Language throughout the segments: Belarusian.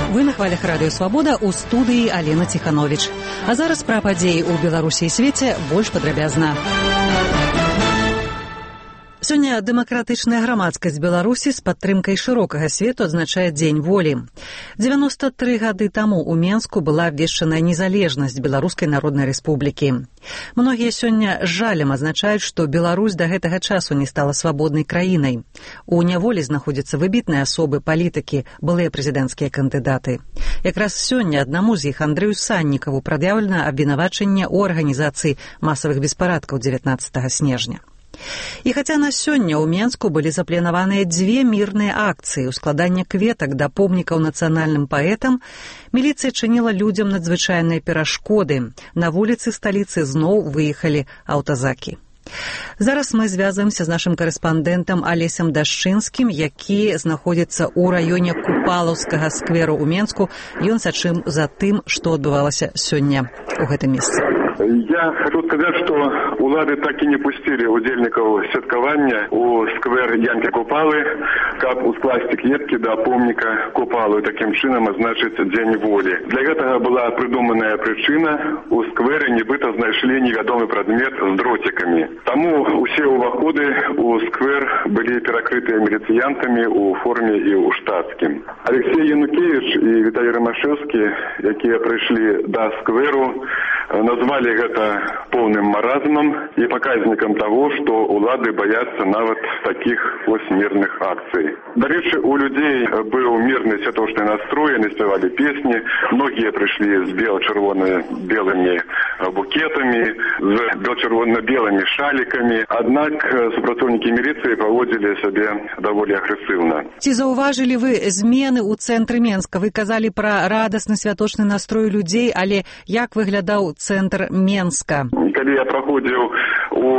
Вы на хвалях радыё Свабода, у студыі Алена Ціхановіч. А зараз пра падзеі ў Беларусі і свеце больш падрабязна. Сёння дэмакратычная грамадскасць Беларусі з падтрымкай шырокага свету адзначае Дзень волі. 93 гады таму ў Менску была абвешчаная незалежнасць Беларускай Народнай Рэспублікі. Многія сёння з жалем адзначаюць, што Беларусь да гэтага часу не стала свабоднай краінай. У няволі знаходзяцца выбітныя асобы, палітыкі, былыя прэзідэнцкія кандыдаты. Якраз сёння аднаму з іх, Андрэю Саннікаву, прад'яўлена абвінавачанне ў арганізацыі масавых беспарадкаў 19 снежня. І хаця на сёння ў Менску былі запланаваныя 2 мірныя акцыі ў складанне кветак да помнікаў нацыянальным паэтам, міліцыя чыніла людзям надзвычайныя перашкоды. На вуліцы сталіцы зноў выехалі аўтазакі. Зараз мы звязваемся з нашым карэспандэнтам Алесем Дашчынскім, які знаходзіцца ў раёне Купалаўскага скверу ў Менску. Ён сачым за тым, што адбывалася сёння ў гэтым месцы. Я хочу сказать, что улады так и не пустили удельников святкования у сквер Янки Купалы, как ускласти клетки до помника Купалу и таким чином означить День воли. Для этого была придуманная причина. У сквера нібито знайшли невядомый предмет с дротиками. Тому все уваходы у сквер были перекрыты милициянтами у форме и у штатским. Алексей Янукевич и Виталий Ромашевский, которые пришли до скверу, назвали гэта полным маразмом и показником того, что улады боятся нават таких ось мирных акций. До речи, у людей был мирный святошный настрой, они спевали песни, многие пришли с бело-червоно-белыми букетами, с бело-червоно-белыми шаликами, однако супрацоўнікі милиции поводили себя довольно агрессивно. Ці заўважылі вы змены ў цэнтры Менска? Вы казалі пра радасны святочны настрой людзей, але як выглядаў цэнтр Менска? Когда я проходил у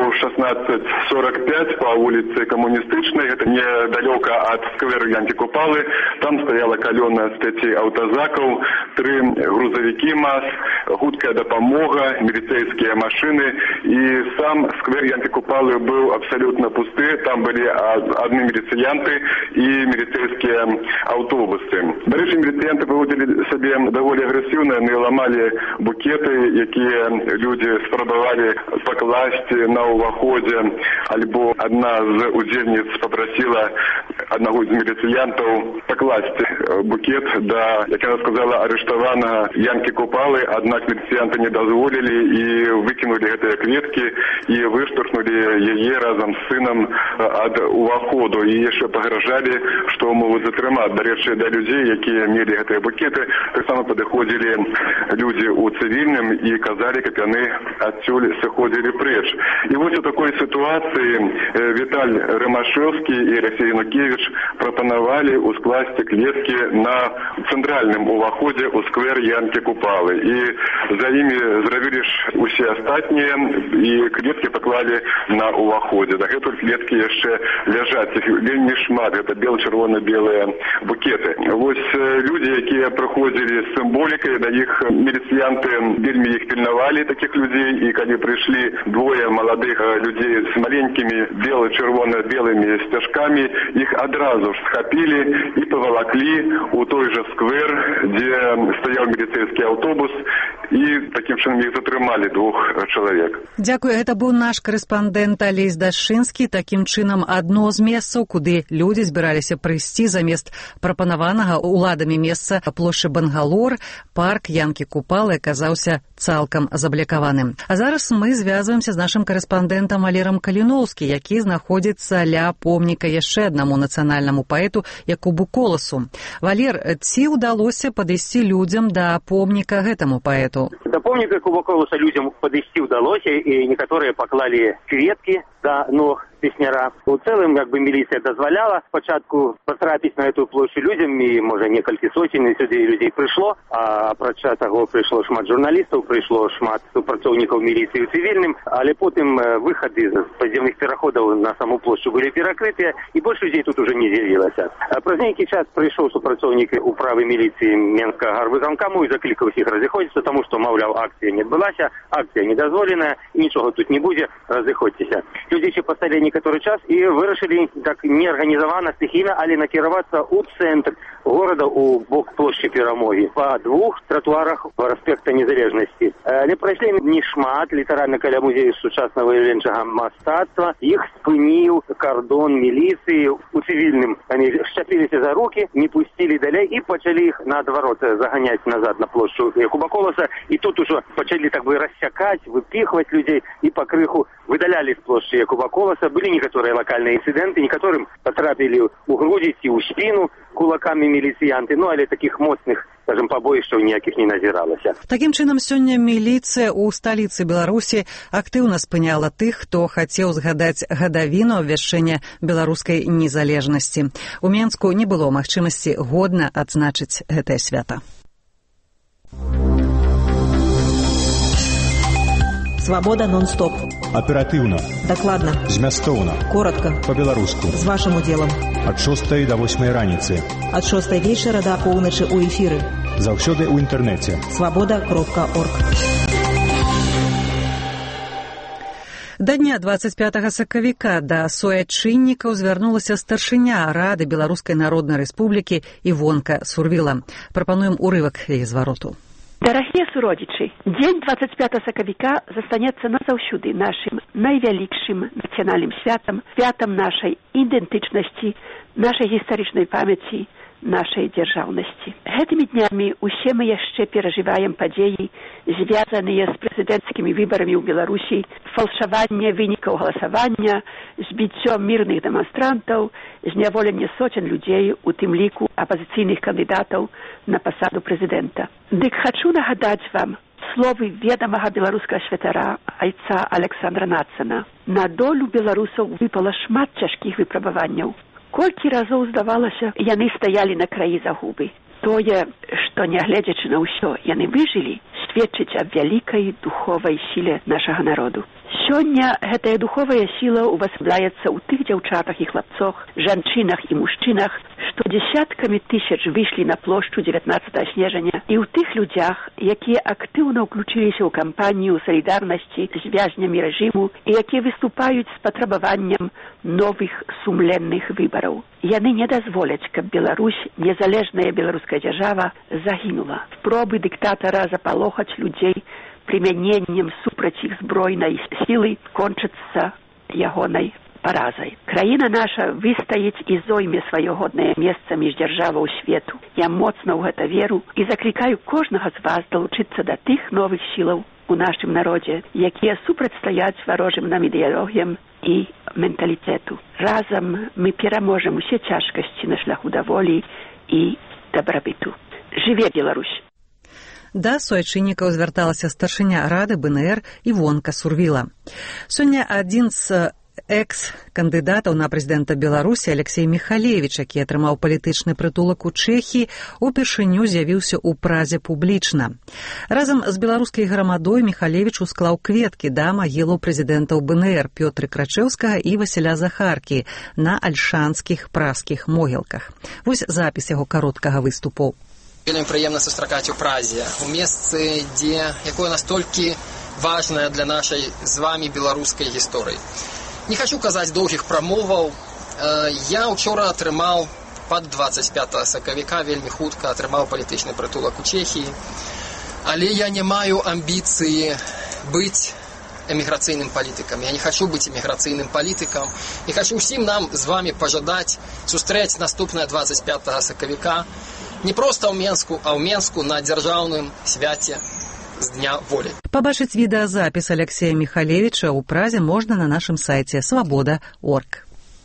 16:45 по улице Коммунистичной, это недалеко от сквера Янки Купалы, там стояла колонна с 5 автозаков, 3 грузовики МАЗ, хуткая допомога, милицейские машины, и сам сквер Янки Купалы был абсолютно пусты, там были одни милициянты и милицейские автобусы. Дальше милициянты поводили себя довольно агрессивно, они ломали букеты, которые люди спробовали покласть на уваходе, альбо одна з удзельниц попросила одного из милициянтов покласть букет до, як она сказала, арештованного Янки Купалы, однако милициянты не дозволили и выкинули эти кветки и выштурхнули ее разом с сыном от уваходу. И еще погрожали, что могут затримать. До речі, до людей, які мели эти букеты, так само подходили люди у цивильным и казали, как они отсюда сходили прочь. И вот в такой ситуации Виталий Ромашевский и Алексей Янукевич пропоновали ускласти клетки на центральном уваходе у сквер Янки Купалы. И за ими зробили все остальные, и клетки поклали на уваходе. Так это клетки еще лежат, их вельми шмат, это бело-червоно-белые букеты. Вот люди, які проходили с символикой, да их милициянты вельми их пильновали, таких людей, и когда пришли 2 молодых людей с маленькими бело-червоно-белыми стежками, их одразу схопили и поволокли у той же сквер, где стоял милицейский автобус, и таким чином их затримали 2 чоловік. Дякую, гэта быў наш карэспандэнт Алесь Дашчынскі. Такім чынам, адно з месцаў, куды людзі збіраліся прыйсці замест прапанаванага уладамі месца плошчы Бангалор, парк Янкі Купалы аказаўся цалкам заблякаваным. А зараз мы звязваемся з нашым карэспандэнтам Валерам Каліноўскі, які знаходзіцца ля помніка яшчэ аднаму нацыянальнаму паэту Якубу Коласу. Валер, ці ўдалося падысці людзям да помніка гэтаму паэту? Да помніка Якуба Коласа людзям падысці ўдалося, і некаторыя паклалі кветкі да ног песняра. У цэлым, як бы, міліцыя дазваляла спачатку патрапіць на эту плошчу людзям, і, можа, некалькі соцень людзей прыйшло, а апрача таго прыйшло шмат журналістаў, прыйшло шмат супрацоўнікаў міліцыі ў цывільным, але потым выхады з падземных пераходаў на саму плошчу былі перакрытыя, і больш людзей тут уже не з'явілася. Праз нейкі час прыйшоў супрацоўнік управы міліцыі Менскага гарвыканкаму і заклікаў усіх разыходзіцца, таму што, маўляў, акцыя не адбылася, акцыя недозволеная, і нічога тут не будзе, разыходзьцеся. людзі ще пасталі некаторы час і вырашылі так неарганізавана стыхійна, але накіравацца ў цэнтр горада у бок плошчы Перамогі па двух тротуарах праспекта Незалежнасці. Але прайшлі не шмат, літаральна каля музею сучаснага выяўленчага мастацтва. Іх спыніў кардон міліцыі у цывільным. Они шчапіліся за рукі, не пусцілі далей і пачалі іх наадварот заганяць назад на плошчу Якуба Коласа. І тут ужо пачалі так бы рассякаць, выпіхваць людзей і пакрыху выдалялі з плошчы Якуба Коласа. Былі некаторыя лакальныя інцыдэнты, некаторым патрапілі ў грудзі ці ў спіну кулакамі міліцыянты, але такіх моцных, скажем, побоішчаў ніякіх не назіралася. Такім чынам, сёння міліцыя ў сталіцы Беларусі актыўна спыняла тых, хто хацеў згадаць гадавіну абвяшчэння беларускай незалежнасці. У Менску не было магчымасці годна адзначыць гэтае свята. Свобода нон-стоп. Оперативно. Докладно. Змястоўна. Коротко. По-беларуску. З вашим удзелам. Ад 6 до 8 раніцы. Ад 6 вечара до поўначы ў эфіры. Заўсёды ў інтэрнэце. Свобода.орг. Да дня 25 сакавіка да суайчыннікаў звярнулася старшыня Рады Беларускай Народнай Рэспублікі Івонка Сурвіла. Прапануем урывак яе звароту. Дарагія суродзічы, дзень 25 сакавіка застанецца назаўсёды нашым найвялікшым нацыянальным святам, святам нашай ідэнтычнасці, нашай гістарычнай памяці, нашай дзяржаўнасці. Гэтымі днямі усе мы яшчэ перажываем падзеі, звязаныя з прэзідэнцкімі выбарамі ў Беларусі, фалшаванне вынікаў галасавання, збіццём мірных дэманстрантаў, зняволенне соцень людзей, у тым ліку апазіцыйных кандыдатаў на пасаду прэзідэнта. Дык хачу нагадаць вам словы ведамага беларускага святара айца Александра Нацана. На долю беларусаў выпала шмат цяжкіх выпрабаванняў. Колькі разоў, здавалася, яны стаялі на краі загубы. Тое, што, нягледзячы на ўсё, яны выжылі, сведчыць аб вялікай духовай сіле нашага народу. Сёння гэтая духовая сіла увасабляецца ў тых дзяўчатах і хлапцох, жанчынах і мужчынах, што дзесяткамі тысяч выйшлі на плошчу 19 снежня, і ў тых людзях, якія актыўна ўключыліся ў кампанію салідарнасці з вязнямі рэжыму і якія выступаюць з патрабаваннем новых сумленных выбараў. Яны не дазволяць, каб Беларусь, незалежная беларуская дзяржава, загінула. Спробы дыктатара запалохаць людзей прымяненнем супраць іх збройнай сілы кончацца ягонай паразай. Краіна наша выстаіць і зойме сваё годнае месца між дзяржаваў свету. Я моцна ў гэта веру і заклікаю кожнага з вас далучыцца да тых новых сілаў у нашым народзе, якія супрацьстаяць варожым нам ідэалогіям і менталітэту. Разам мы пераможам усе цяжкасці на шляху да волі і дабрабыту. Жыве Беларусь! Да суайчыннікаў звярталася старшыня Рады БНР Івонка Сурвіла. Сёння адзін з экс-кандыдатаў на прэзідэнта Беларусі Алексей Михалевич, які атрымаў палітычны прытулак у Чэхіі, упершыню з'явіўся ў празе публічна. Разам з беларускай грамадой Михалевич усклаў кветкі да магілаў прэзідэнтаў БНР Пётры Крачэўскага і Васіля Захаркі на альшанскіх празскіх могілках. Вось запіс яго кароткага выступу. Вельмі прыемна сустракаць у Празе, у месцы, якое настолькі важнае для нашай з вамі беларускай гісторыі. Не хачу казаць доўгіх прамоваў. Я ўчора атрымаў пад 25 сакавіка, вельмі хутка атрымаў палітычны прытулак у Чэхіі. Але я не маю амбіцыі быць эміграцыйным палітыкам. Я не хачу быць эміграцыйным палітыкам. І хачу ўсім нам з вамі пажадаць сустрэць наступнае 25 сакавіка не проста ў Менску, а ў Менску на дзяржаўным свяце з Дня волі. Пабачыць відэазапіс Алексея Михалевича ў празе можна на нашым сайце свобода.орг.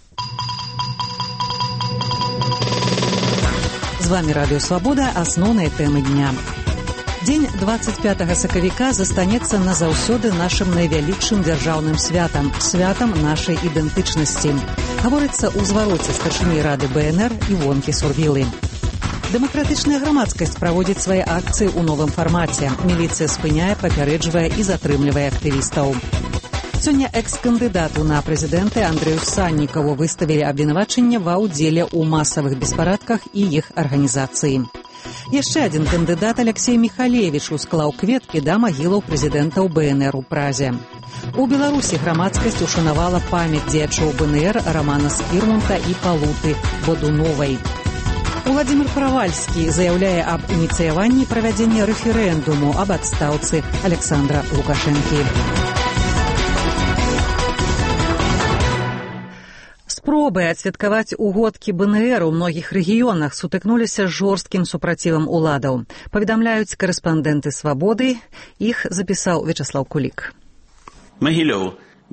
З вами Радыё Свабода, асноўныя тэмы дня. Дзень 25 сакавіка застанецца назаўсёды нашым найвялікшым дзяржаўным святам, святам нашай ідэнтычнасці. Гаворыцца ў звароце старшыні Рады БНР Івонкі Сурвілы. Дэмакратычная грамадскасць праводзіць свае акцыі ў новым фармаце. Міліцыя спыняе, папярэджвае і затрымлівае актывістаў. Сёння экс-кандыдату на прэзідэнты Андрэю Саннікаву выставілі абвінавачанне ва ўдзеле ў масавых беспарадках і іх арганізацыі. Яшчэ адзін кандыдат Алексей Михалевич усклаў кветкі да магілаў прэзідэнтаў БНР у Празе. У Беларусі грамадскасць ушанавала памяць дзеячоў БНР Рамана Скірмонта і Палуты Бодуновай. Уладзімір Правальскі заяўляе аб ініцыяванні правядзення рэферэндуму аб адстаўцы Александра Лукашэнкі. Спробы адсвяткаваць угодкі БНР у многіх рэгіёнах сутыкнуліся з жорсткім супрацівам уладаў. Паведамляюць карэспандэнты «Свабоды». Іх запісаў Вячаслаў Кулік. Магілёў.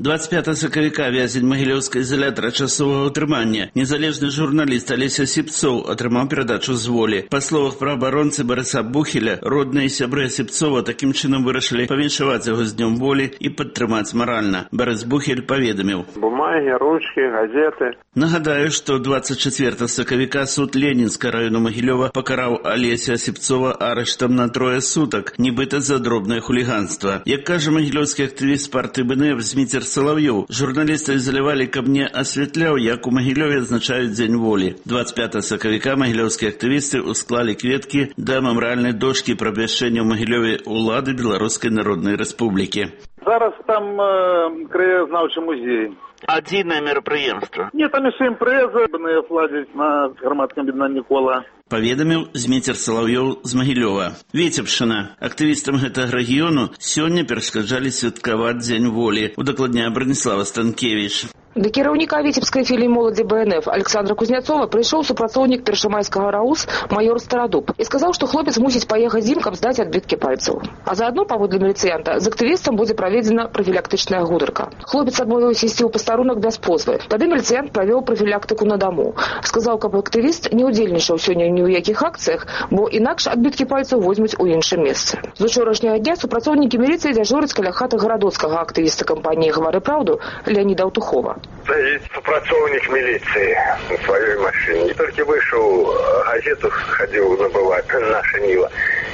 25 сакавіка вязень магілёўскага ізалятара часовага ўтрымання. Незалежны журналіст Алеся Сіпцоў атрымаў перадачу з волі. Па словах праабаронцы Барыса Бухеля, родныя і сябры Сіпцова такім чынам вырашылі павіншаваць яго з днём волі і падтрымаць маральна. Барыс Бухель паведаміў: бумагі, ручкі, газеты. Нагадаю, што 24 сакавіка суд Ленінска району Магілёва пакараў Алеся Сіпцова арыштам на 3 сутак, нібыта за дробнае хуліганства. Як кажа магілёўскі актывіст партыі БНР Зміцер Салаўёў, журналісты ізалявалі, каб не асвятляў, як у Магілёве адзначаюць дзень волі. 25 сакавіка магілёўскія актывісты усклалі кветкі да мемарыяльнай дошкі пра абвяшчэнне ў Магілёве ўлады Беларускай Народнай Рэспублікі. Зараз там краязнаўчы музей. Адзінае мерапрыемства. Не, там яшчэ імпрэза, БНФ ладзіць на грамадскім аб'яднанні «Кола». Паведаміў Зміцер Салаўёў з Магілёва. Віцебшчына. Актывістам гэтага рэгіёну сёння перашкаджалі святкаваць дзень волі. Удакладняе Браніслава Станкевіч. Да кіраўніка віцебскай філіі моладзі БНФ Александра Кузнецова прыйшоў супрацоўнік першамайскага РАУС майор Старадуб і сказаў, што хлопец мусіць паехаць з ім, каб здаць адбіткі пальцаў. А заадно, паводле міліцыянта, з актывістам будзе праведзена прафілактычная гутарка. Хлопец адмовіўся ісці ў пастарунак без позвы. Тады міліцыянт правёў прафілактыку на даму. Сказаў, каб актывіст не ўдзельнічаў сёння ні ў якіх акцыях, бо інакш адбіткі пальцаў возьмуць у іншым месцы. З учорашняга дня супрацоўнікі міліцыі дзяжураць каля хаты гарадоцкага актывіста кампаніі «Гавары праўду» Леаніда Аўтухова. Есть супрацоўнік міліцыі на сваёй машине. Не толькі выйшаў, газету хадзіў набываць, наша Ніла.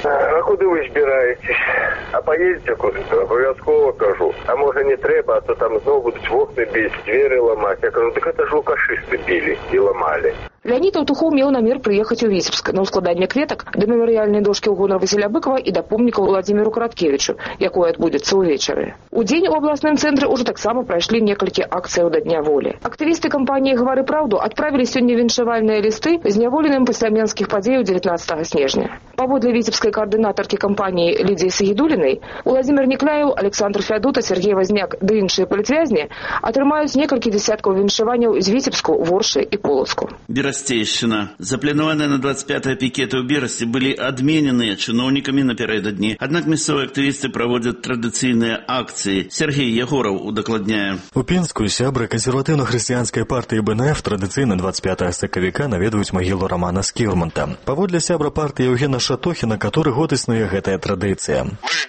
А куды вы збіраецесь? А поедете куды-то? Абавязкова кажу. А можа не трэба, а то там зноў будуць вокны біць, дзверы ламаць. Я кажу, так это ж лукашысты білі і ламалі. Леонид Аўтухоў меў намер прыехаць у Віцебск на ўскладанне кветак да мемарыяльнай дошкі ў гонар Васіля Быкова і да помніка Владзіміру Караткевічу, якое адбудзецца ўвечары. У дзень у абласным цэнтры ўжо таксама прайшлі некалькі акцыяў да Дня волі. Актывісты кампаніі «Гавары праўду» адправілі сёння віншавальныя лісты зняволеным пасля менскіх падзеяў 19 снежня. Паводле віцебскай каардынатаркі кампаніі Лідзіі Сагідулінай, Уладзімір Некляеў, Александр Фядута, Сергей Вазняк ды іншыя палітвязні атрымаюць некалькі дзесяткаў віншаванняў з Віцебску, Воршы і Полацку. Берасцейшчына. Запланаваныя на 25 пікеты ў Берасці былі адмененыя чыноўнікамі напярэдадні. Аднак мясцовыя актывісты праводзяць традыцыйныя акцыі. Сергей Ягораў удакладняе. У Пінску сябры кансерватыўна-хрысціянскай партыі БНФ традыцыйна 25 сакавіка наведваюць магілу Рамана Скірмонта. Паводле сябра партыі Еўгена Шатохіна, каторы год існуе гэтая традыцыя.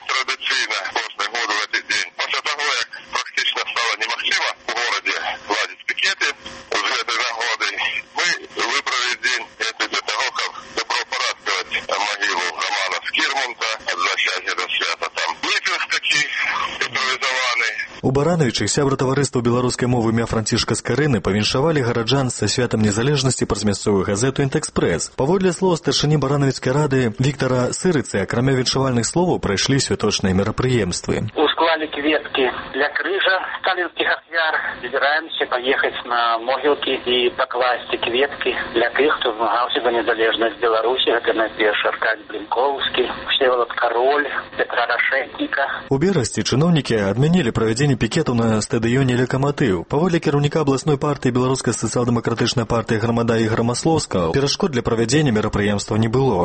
У Барановічах сябра таварыства беларускай мовы імя Францішка Скарыны павіншавалі гараджан са святам незалежнасці праз мясцовую газету «Інтэкспрэс». Паводле слоў старшыні Барановіцкай рады Віктара Сырыцы, акрамя віншавальных словаў, прайшлі святочныя мерапрыемствы. Усклали кветкі для крыжа сталінскіх ахвяр. Збіраемся паехаць на могілкі і пакласці кветкі для тых, хто змагаўся за незалежнасць Беларусі. Гэта найперш Аркадзь Блінкоўскі, Всеволод Кароль, Петра Рашэтніка. У Берасці чыноўнікі адмянілі правядзенне пікетаў на стадыёне «Лакаматыў». Паводле кіраўніка абласной партыі Беларускай сацыял-дэмакратычнай партыі Грамада Ігора Маслоўскага, перашкод для правядзення мерапрыемства не было.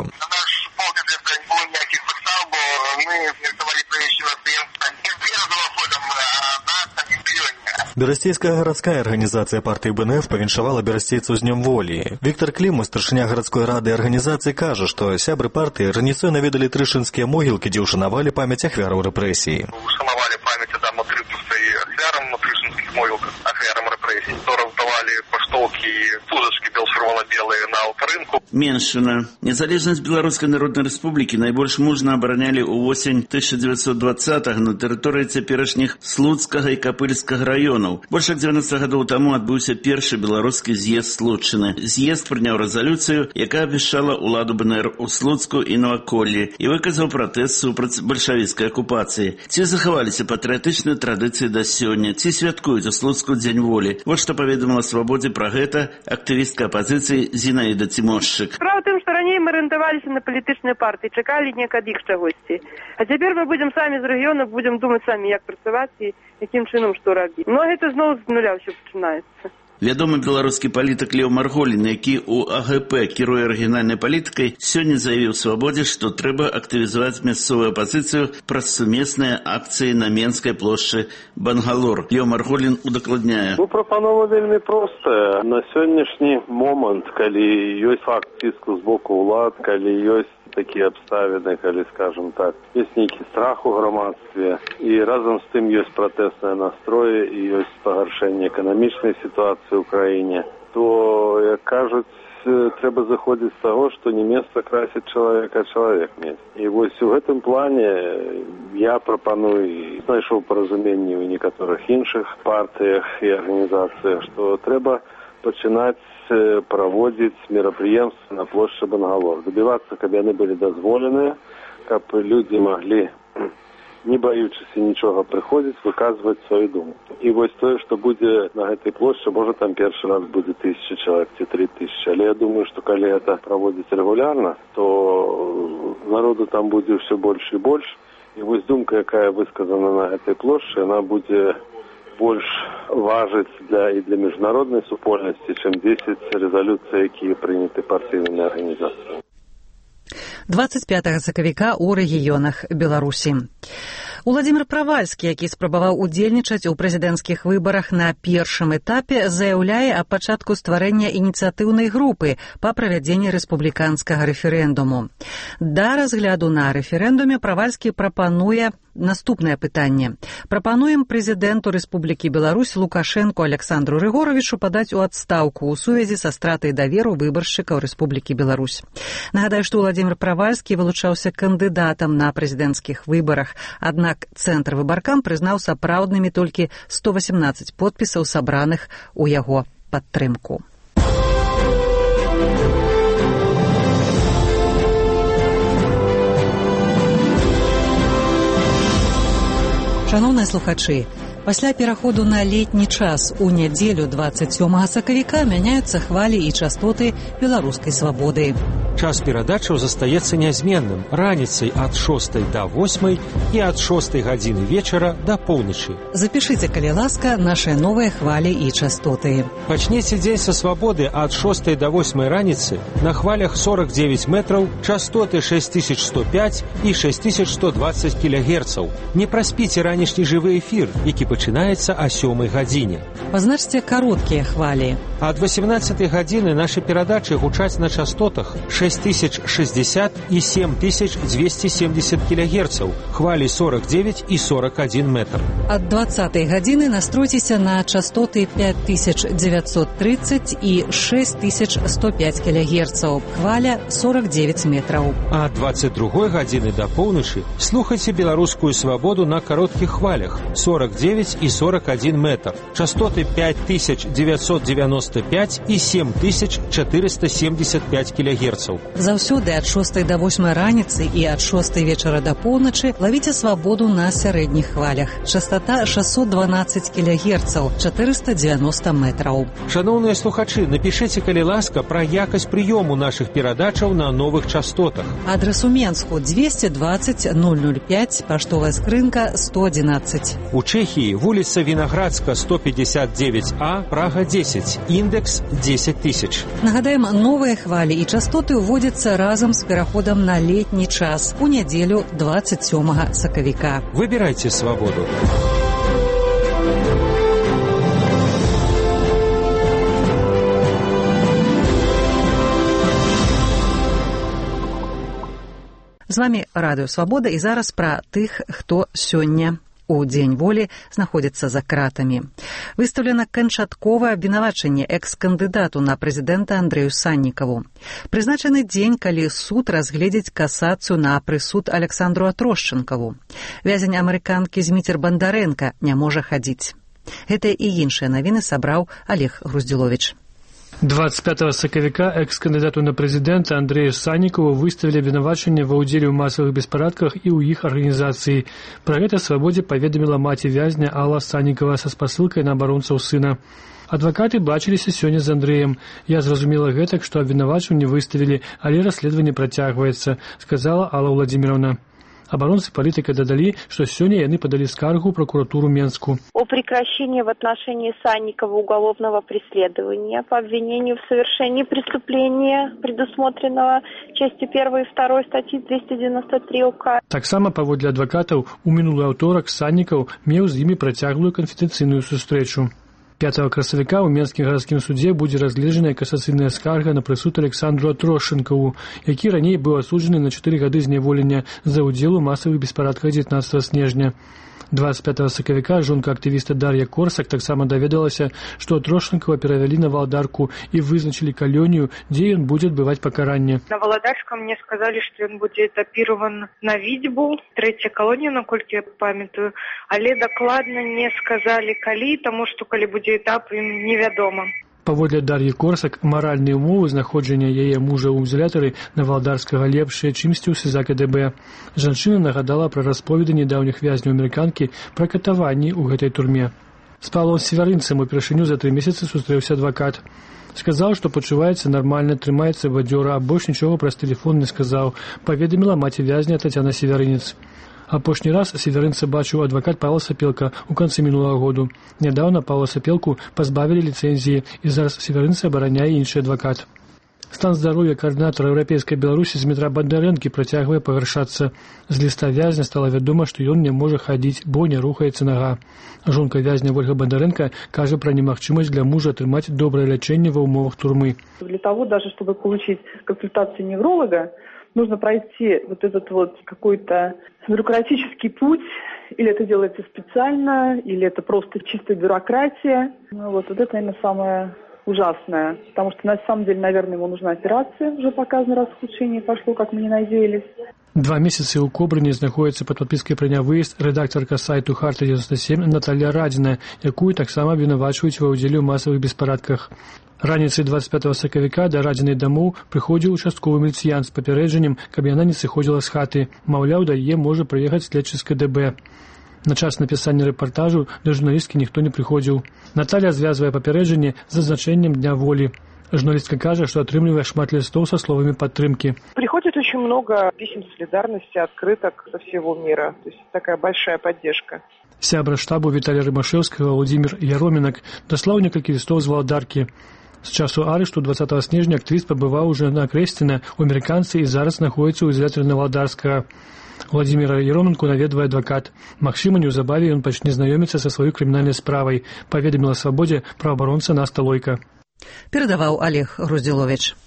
Берасцейская гарадская арганізацыя партыі БНФ павіншавала берасцейцаў з днём волі. Віктор Кліму, старшыня гарадской рады арганізацыі, кажа, што сябры партыі раніцой наведалі трышынскія могілкі, дзе ўшанавалі памяць ахвяраў рэпрэсій. Ушанавалі памяць Адама Трыпуса і ахвярам на трышынскіх могілках, ахвярам рэпрэсій. То раздавалі паштоўкі, пузачкі белсырвала-белыя на ўтрымку. Меншина. Незалежнасць Беларускай Народнай Рэспублікі найбольш мужна абаранялі ў восень 1920-га на тэрыторыі цяперашніх Слуцкага і Капыльскага раёнаў. Больш як 90 гадоў таму адбыўся першы беларускі з'езд Слуцчыны. З'езд прыняў рэзалюцыю, якая абвяшчала ўладу БНР у Слуцку і Новаколлі і выказаў пратэст супраць бальшавіцкай акупацыі. Ці захаваліся патрыятычныя традыцыі да сёння, ці святкуюць у Слуцку дзень волі? Вот што паведамила «Свабодзе» пра гэта актывістка апазіцыі Зінаіда Цімошчык. Справа ў тым, што раней мы арыентаваліся на палітычныя партыі, чакалі неяк ад іх чагосьці. А цяпер мы будзем самі з рэгіёну, будзем думаць самі, як працаваць і якім чынам што рабіць. Ну, гэта зноў з нуля ўсё пачынаецца. Вядомы беларускі палітык Леў Марголін, які ў АГП кіруе арыгінальнай палітыкай, сёння заявіў «Свабодзе», што трэба актывізаваць мясцовую апазіцыю праз сумесныя акцыі на Менскай плошчы Бангалор. Леў Марголін удакладняе. Прапанова вельмі простая. На сённяшні момант, калі ёсць факт ціску з боку ўлад, калі ёсць такія абставіны, калі, скажем так, ёсць нейкі страх у грамадстве, і разам з тым ёсць пратэсныя настроі і ёсць пагаршэнне эканамічнай сітуацыі ў краіне, то, як кажуць, трэба заходзіць з таго, што не месца красіць чалавека, а чалавек месца. І вось у гэтым плане я прапаную, знайшоў паразуменне ў некаторых іншых партыях і арганізацыях, што трэба пачынаць праводзіць мерапрыемствы на плошчы Бангалор. Дабівацца, каб яны былі дазволеныя, каб людзі маглі, не баючыся нічога, прыходзіць, выказваць сваю думку. І вось тое, што будзе на гэтай плошчы, можа там першы раз будзе 1000 чалавек ці 3000. Але я думаю, што калі гэта праводзіць рэгулярна, то народу там будзе ўсё больш і больш. І вось думка, якая высказана на гэтай плошчы, яна будзе больш важыць і для міжнароднай супольнасці, чым 10 рэзалюцый, якія прыняты партыйнымі арганізацыямі. 25 сакавіка ў рэгіёнах Беларусі. Уладзімір Правальскі, які спрабаваў удзельнічаць у прэзідэнцкіх выбарах на першым этапе, заяўляе аб пачатку стварэння ініцыятыўнай групы па правядзенні рэспубліканскага рэферэндуму. Да разгляду на рэферэндуме Правальскі прапануе наступнае пытанне. Прапануем прэзідэнту Рэспублікі Беларусь Лукашэнку Александру Рыгоровичу падаць у адстаўку ў сувязі са стратай даверу выбаршчыкаў Рэспублікі Беларусь. Нагадаю, што Уладзімір Правальскі вылучаўся кандыдатам на прэзідэнцкіх выбарах, аднак Цэнтр выбаркам прызнаў сапраўднымі толькі 118 подпісаў, сабраных у яго падтрымку. Шановныя слухачы, пасля пераходу на летні час у нядзелю 27 сакавіка мяняюцца хвалі і частоты беларускай свабоды. Час перадачаў застаецца нязменным раніцай ад 6 до 8 і ад 6 гадзіны вечара да поўначы. Запішыце, калі ласка, нашы новыя хвалі і частоты. Пачнеце дзень са свабоды ад 6 до 8 раніцы на хвалях 49 метраў, частоты 6105 і 6120 кГц. Не праспіце ранішні жывы эфір, які пачынаецца о 7 гадзіне. Пазначце кароткія хвалі. Ад 18 гадзіны нашы перадачы гучаць на частотах 6060 і 7270 кГц, хвалі 49 і 41 метр. Ад 20 гадзіны настройцеся на частоты 5930 і 6105 кГц, хваля 49 метраў. А 22 гадзіны да поўначы слухайце беларускую свабоду на кароткіх хвалях 49 і 41 метр, частоты 5995 і 7475 кГц. Заўсёды ад 6 до 8 раніцы і ад 6 вечара да поўначы лавіце свабоду на сярэдніх хвалях. Частота 612 кГц, 490 метраў. Шановныя слухачы, напішыце, калі ласка, пра якасць прыёму нашых перадачаў на новых частотах. Адрес у Менску 220 005, паштовая скрынка 111. У Чэхіі вуліца Вінаградска 159А, Прага 10, індекс 10 000. Нагадаем, новыя хвалі і частоты ўводзяцца разам з пераходам на летні час у нядзелю 27 сакавіка. Выбірайце свабоду. З вамі Радыё Свабода, і зараз пра тых, хто сёння у дзень волі знаходзіцца за кратамі. Выстаўлена канчатковае абвінавачанне экс-кандыдату на прэзідэнта Андрэю Саннікаву. Прызначаны дзень, калі суд разгледзіць касацыю на прысуд Александру Атрошчанкаву. Вязень амерыканкі Зміцер Бандарэнка не можа хадзіць. Гэтыя і іншыя навіны сабраў Олег Груздзіловіч. 25 сакавіка экс-кандыдату на прэзідэнта Андрэю Саннікаву выставілі абвінавачанне ва ўдзеле ў масавых беспарадках і ў іх арганізацыі. Пра гэта «Свабодзе» паведаміла маці вязня Алла Саннікава са спасылкай на абаронцаў сына. Адвакаты бачыліся сёння з Андрэем. Я зразумела гэтак, што абвінавачанне выставілі, але расследаванне працягваецца, сказала Алла Владимировна. Оборонцы политика додали, что сегодня они подали скаргу в прокуратуру Менску. О прекращении в отношении Санникова уголовного преследования по обвинению в совершении преступления, предусмотренного частью 1 и 2 статьи 293 УК. Так само, паводле адвокатов, у минулый аўторак Санников меў з імі працяглую канфідэнцыйную сустрэчу. 5 красавіка ў Менскім гарадскім судзе будзе разгледжаная касацыйная скарга на прысуд Александру Атрошчанкаву, які раней быў асуджаны на 4 гады зняволення за ўдзел у масавых беспарадках 19 снежня. 25 сакавіка жонка актывіста Дар'я Корсак таксама даведалася, што Атрошчанкава перавялі на Валдарку і вызначылі калонію, дзе ён будзе адбываць пакаранне. На Валодарском мне сказали, что он будет этапирован на Витьбу, 3-я колония, наколькі я памятаю, але дакладна не сказали калі, таму што калі будзе этап, ім невядома. Паводле Дар'і Корсак, маральныя ўмовы знаходжання яе мужа ў ізалятары на Валдарскага лепшыя, чымсьці ў СІЗА КДБ. Жанчына нагадала пра расповеды нядаўніх вязняў амерыканкі пра катаванні ў гэтай турме. З Павлом Севярынцам упершыню за 3 месяцы сустрэўся адвакат. Сказаў, што пачуваецца нармальна, трымаецца бадзёра, а больш нічога праз тэлефон не сказаў, паведаміла маці вязня Тацяна Севярынец. Апошні раз Северынца бачыў адвакат Павла Сапелка ў канцы мінулага году. Нядаўна Павла Сапелку пазбавілі ліцэнзіі, і зараз Северынца абараняе іншы адвакат. Стан здароўя координатора Еўрапейскай Беларусі Змітра Бандарэнкі працягвае пагаршацца. З ліста вязня стала вядома, што ён не можа хадзіць, бо не рухаецца нага. Жонка вязня Ольга Бандарэнка кажа пра немагчымасць для мужа атрымаць добрае лячэнне ва ўмовах турмы. Для того, даже чтобы получить консультацию невролога, нужно пройти вот этот вот какой-то бюрократический путь, или это делается специально, или это просто чистая бюрократия. Вот это, наверное, самое ужасное, потому что на самом деле, наверное, ему нужна операция, уже показано, раз ухудшение пошло, как мы не надеялись. 2 месяцы ў Кобрыні знаходзіцца пад падпіскай пра нявыезд рэдактарка сайту «Харта-97» Наталья Радзіна, якую таксама абвінавачваюць ва ўдзеле ў масавых беспарадках. Раніцай 25 сакавіка да Радзінай дамоў прыходзіў участковы міліцыянт з папярэджаннем, каб яна не сыходзіла з хаты. Маўляў, да яе можа прыехаць следчы з КДБ. На час напісання рэпартажу да журналісткі ніхто не прыходзіў. Наталья звязвае папярэджанне з азначэннем Дня волі. Журналистка кажа, что отрымливая шмат листов со словами поддержки. Приходит очень много писем солидарности, открыток со всего мира. То есть такая большая поддержка. Сябра штабу Виталия Рымашевского Владимир Яромінак даслаў некалькі листов з Валдаркі. З часу арышту 20 снежня актывіст пабываў уже на Акрэсціна у амерыканцы і зараз знаходзіцца ў ізалятары на Валдарскага. Владимира Яромінку наведвае адвакат. Магчыма, неўзабаве ён пачне знаёміцца са сваёй крымінальнай справай, паведаміла «Свабодзе» праваабаронца Наста Лойка. Перадаваў Олег Груздзіловіч.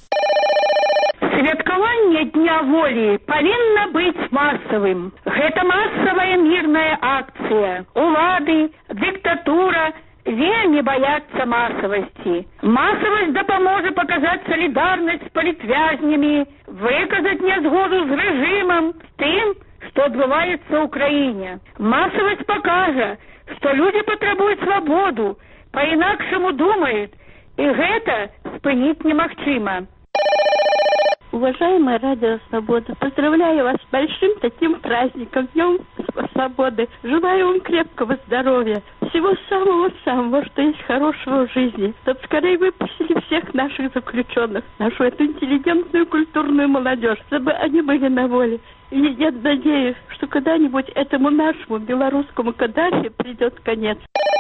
Святкаванне Дня волі павінна быць масавым. Гэта масавая мірная акцыя. Улады, дыктатура вельмі баяцца масавасці. Масавасць дапаможа паказаць салідарнасць з палітвязнямі, выказаць нязгоду з рэжымам, з тым, што адбываецца ў краіне. Масавасць пакажа, што людзі патрабуюць свабоду, па-інакшаму думаюць, и это спынить немагчыма. Уважаемая Радио Свобода, поздравляю вас с большим таким праздником, Днем Свободы. Желаю вам крепкого здоровья, всего самого-самого, что есть хорошего в жизни, чтобы скорее выпустили всех наших заключенных, нашу эту интеллигентную культурную молодежь, чтобы они были на воле. И я надеюсь, что когда-нибудь этому нашему белорусскому Каддафи придет конец.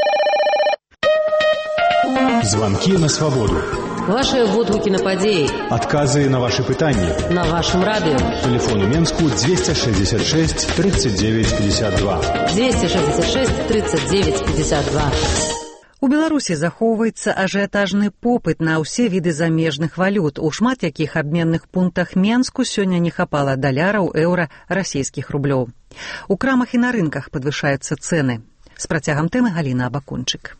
Звонки на свободу. Ваши водгукі на падзеі. Адказы на ваши пытанні. На вашем радио. Телефон у Менску 266 39 52. 266 39 52. У Беларусі захоўваецца ажыятажны попыт на ўсе віды замежных валют. У шмат якіх абменных пунктах Менску сёння не хапала даляраў, еўра, расійскіх рублёў. У крамах і на рынках падвышаюцца цэны. З працягам тэмы Галіна Абакунчык.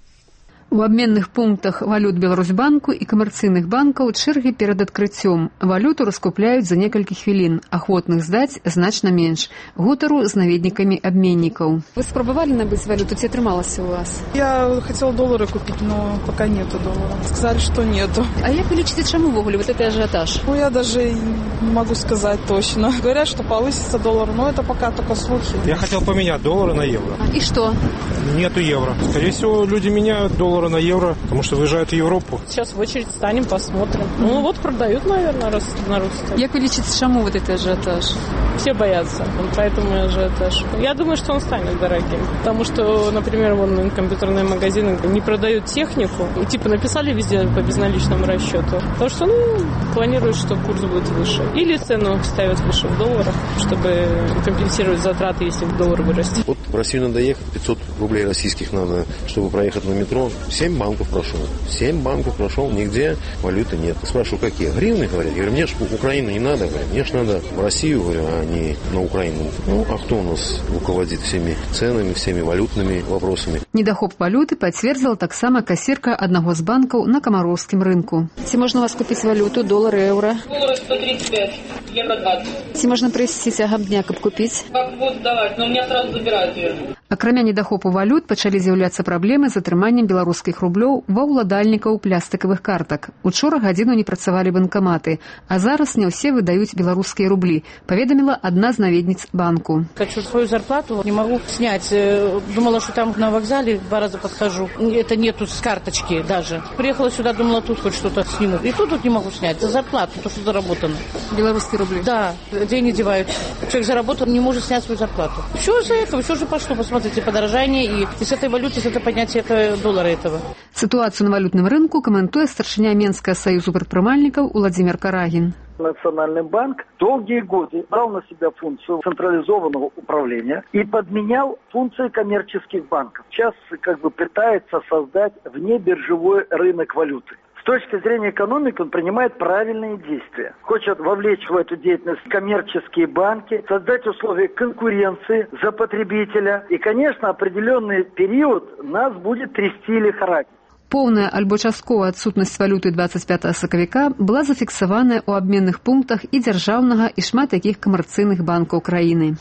У абменных пунктах валют Беларусьбанку і камерцыйных банкаў чэргі перад адкрыццём. Валюту раскупляюць за некалькі хвілін, ахвотных здаць значна менш. Гутару з наведнікамі абменнікаў. Вы спрабавалі набыць валюту, ці атрымалася у вас? Я хотела доллары купить, но пока нету доллара. Сказали, что нету. А як вы лічыце, чаму ввогуле вот это ажиотаж? Ну, я даже не могу сказать точно. Говорят, что повысится доллар, но это пока только слухи. Я хотел поменять доллары на евро. И что? Нету евро. Скорее всего, люди меняют доллары на евро, потому что выезжают в Европу. Сейчас в очередь станем, посмотрим. Ну вот продают, наверное, раз народ стоит. Як вы лічыце, чаму вот это ажиотаж? Все боятся, поэтому ажиотаж. Я думаю, что он станет дорогим. Потому что, например, вон компьютерные магазины не продают технику. И типа написали везде по безналичному расчету. Потому что, планируют, что курс будет выше. Или цену ставят выше в долларах, чтобы компенсировать затраты, если доллар вырастет. Вот в Россию надо ехать, 500 рублей российских надо, чтобы проехать на метро. 7 банков прошел. 7 банков прошел, нигде валюты нет. Спрашиваю, какие? Гривны, говорят. Я говорю, мне же Украину не надо. Говорят, мне же надо в Россию, говорю, а не на Украину. Ну, а кто у нас руководит всеми ценами, всеми валютными вопросами? Недахоп валюты пацвердзіла таксама кассирка аднаго з банкаў на камароўскім рынку. Ці можна у вас купіць валюту, доллары, еўра? Доллары 135, евро 20. Ці можна прыйсці цягам дня, каб купіць? Как будут давать, но у меня сразу забирают ее. Акрамя недахопу валют пачалі з'яўляцца праблемы з атрыманнем беларускіх рублёў ва ўладальнікаў пластыкавых картак. Учора гадзіну не працавалі банкаматы, а зараз не ўсе выдаюць беларускія рублі, паведаміла адна з наведніц банку. Хочу свою зарплату, не могу снять. Думала, что там на вокзале 2 раза подхожу. Это нету с карточки даже. Приехала сюда, думала, тут хоть что-то сниму. И тут не могу снять. За зарплату, то, что заработано. Белорусские рубли? Да. Где они девают? Человек заработал, не может снять свою зарплату. Все из-за этого, все же пошло. Посмотрите, подорожание и с этой валюты, с этой поднятия доллара этого. Ситуацию на валютном рынку комментует старшиня Менского союза предпринимальников Владимир Карагин. Национальный банк долгие годы брал на себя функцию централизованного управления и подменял функции коммерческих банков. Сейчас пытается создать внебиржевой рынок валюты. С точки зрения экономики он принимает правильные действия. Хочет вовлечь в эту деятельность коммерческие банки, создать условия конкуренции за потребителя. И, конечно, определенный период нас будет трясти и лихорадить. Поўная альбо частковая адсутнасць валюты 25 сакавіка была зафіксаваная ў абменных пунктах і дзяржаўнага і шмат якіх камерцыйных банкаў краіны.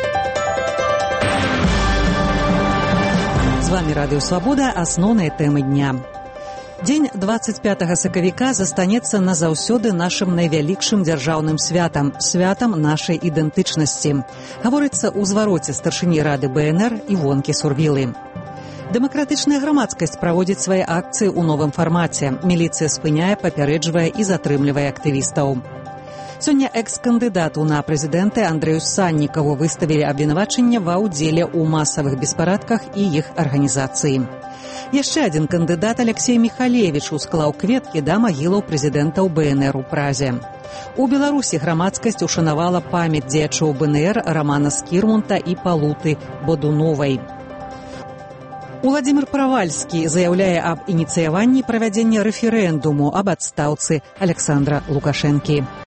З вами Радыё Свабода, асноўныя тэмы дня. Дзень 25 сакавіка застанецца назаўсёды нашым найвялікшым дзяржаўным святам, святам нашай ідэнтычнасці. Гаворыцца ў звароце старшыні Рады БНР Івонкі Сурвілы. Дэмакратычная грамадскасць праводзіць свае акцыі ў новым фармаце. Міліцыя спыняе, папярэджвае і затрымлівае актывістаў. Сёння экс-кандыдату на прэзідэнты Андрэю Саннікаву выставілі абвінавачанне ва ўдзеле ў масавых беспарадках і іх арганізацыі. Яшчэ адзін кандыдат Алексей Михалевіч усклаў кветкі да магілаў прэзідэнтаў БНР у Празе. У Беларусі грамадскасць ушанавала памяць дзеячоў БНР Рамана Скірмунта і Палуты Бодуновай. Уладзімір Правальскі заяўляе аб ініцыяванні правядзення рэферэндуму аб адстаўцы Александра Лукашэнкі.